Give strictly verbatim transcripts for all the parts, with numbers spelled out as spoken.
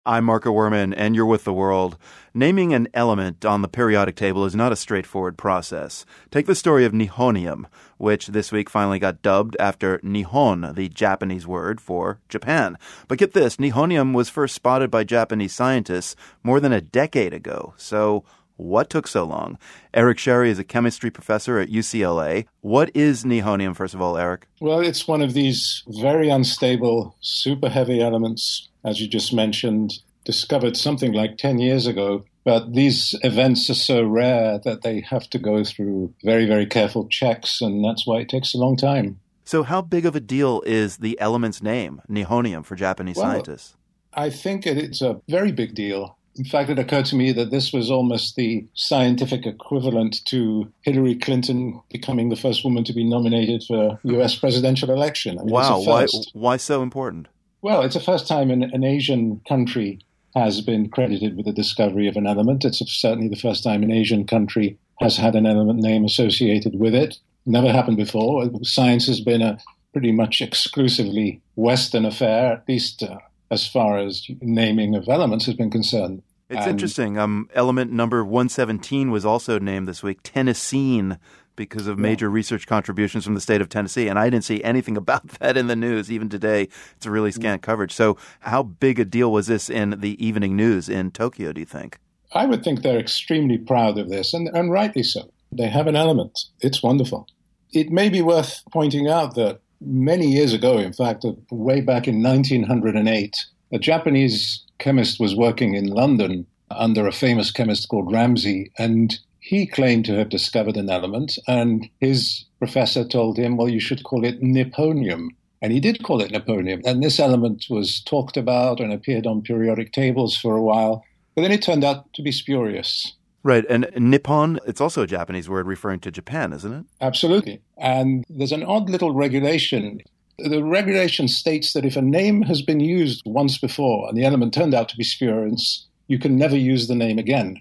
I'm Marco Werman, and you're with The World. Naming an element on the periodic table is not a straightforward process. Take the story of nihonium, which this week finally got dubbed after Nihon, the Japanese word for Japan. But get this, nihonium was first spotted by Japanese scientists more than a decade ago. So what took so long? Eric Sherry is a chemistry professor at U C L A. What is nihonium, first of all, Eric? Well, it's one of these very unstable, super heavy elements, as you just mentioned, discovered something like ten years ago. But these events are so rare that they have to go through very, very careful checks, and that's why it takes a long time. So how big of a deal is the element's name, nihonium, for Japanese well, scientists? I think it's a very big deal. In fact, it occurred to me that this was almost the scientific equivalent to Hillary Clinton becoming the first woman to be nominated for U S presidential election. I mean, wow, it's a why, first. why so important? Well, it's the first time an, an Asian country has been credited with the discovery of an element. It's certainly the first time an Asian country has had an element name associated with it. Never happened before. Science has been a pretty much exclusively Western affair, at least uh, as far as naming of elements has been concerned. It's and, interesting. Um, element number one seventeen was also named this week, Tennessine, because of major yeah. research contributions from the state of Tennessee. And I didn't see anything about that in the news. Even today, it's a really scant coverage. So how big a deal was this in the evening news in Tokyo, do you think? I would think they're extremely proud of this, and, and rightly so. They have an element. It's wonderful. It may be worth pointing out that many years ago, in fact, way back in nineteen oh eight, a Japanese chemist was working in London under a famous chemist called Ramsay, and he claimed to have discovered an element, and his professor told him, well, you should call it nipponium. And he did call it nipponium. And this element was talked about and appeared on periodic tables for a while, but then it turned out to be spurious. Right. And Nippon, it's also a Japanese word referring to Japan, isn't it? Absolutely. And there's an odd little regulation. The regulation states that if a name has been used once before and the element turned out to be spurious, you can never use the name again.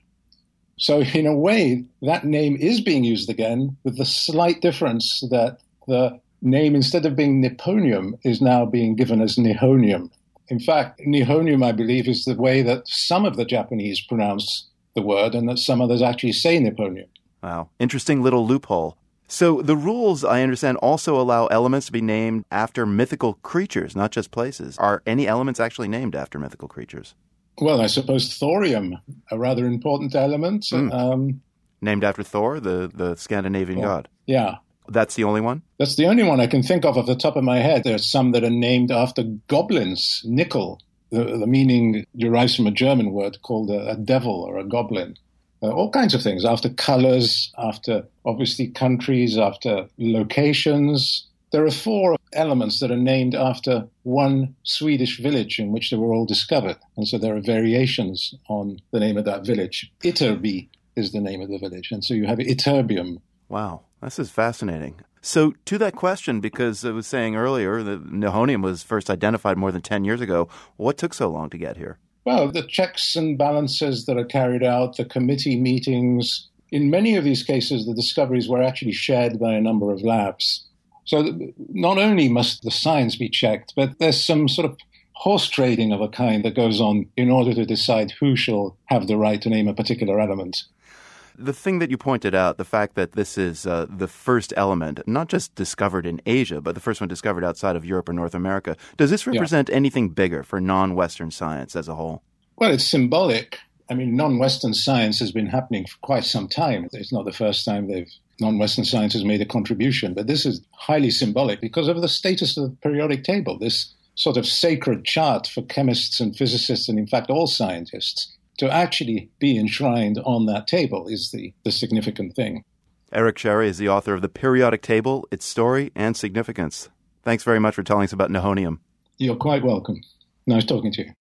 So in a way, that name is being used again with the slight difference that the name, instead of being nipponium, is now being given as nihonium. In fact, nihonium, I believe, is the way that some of the Japanese pronounce the word, and that some others actually say nipponium. Wow. Interesting little loophole. So the rules, I understand, also allow elements to be named after mythical creatures, not just places. Are any elements actually named after mythical creatures? Well, I suppose thorium, a rather important element. Mm. Um, named after Thor, the, the Scandinavian well, god? Yeah. That's the only one? That's the only one I can think of off the top of my head. There's some that are named after goblins, nickel. The, the meaning derives from a German word called a, a devil or a goblin. Uh, all kinds of things, after colors, after obviously countries, after locations. There are four elements that are named after one Swedish village in which they were all discovered. And so there are variations on the name of that village. Ytterby is the name of the village. And so you have ytterbium. Wow, this is fascinating. So to that question, because I was saying earlier that nihonium was first identified more than ten years ago, what took so long to get here? Well, the checks and balances that are carried out, the committee meetings. In many of these cases, the discoveries were actually shared by a number of labs. So not only must the science be checked, but there's some sort of horse trading of a kind that goes on in order to decide who shall have the right to name a particular element. The thing that you pointed out, the fact that this is uh, the first element, not just discovered in Asia, but the first one discovered outside of Europe or North America, does this represent yeah. anything bigger for non-Western science as a whole? Well, it's symbolic. I mean, non-Western science has been happening for quite some time. It's not the first time they've non-Western science has made a contribution, but this is highly symbolic because of the status of the periodic table, this sort of sacred chart for chemists and physicists and, in fact, all scientists. To actually be enshrined on that table is the, the significant thing. Eric Sherry is the author of The Periodic Table, Its Story and Significance. Thanks very much for telling us about nihonium. You're quite welcome. Nice talking to you.